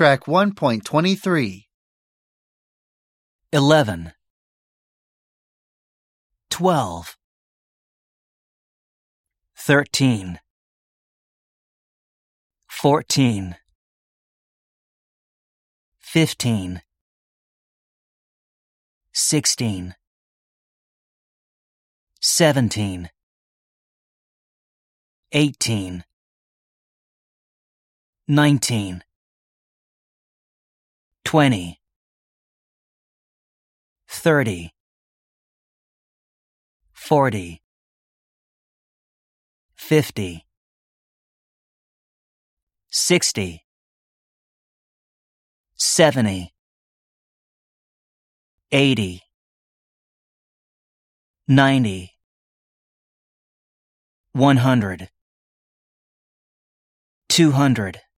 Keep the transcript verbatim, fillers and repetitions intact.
Track one point twenty-three. eleven, twelve, thirteen, fourteen, fifteen, sixteen, seventeen, eighteen, nineteen, twenty, thirty, forty, fifty, sixty, seventy, eighty, ninety, one hundred, two hundred,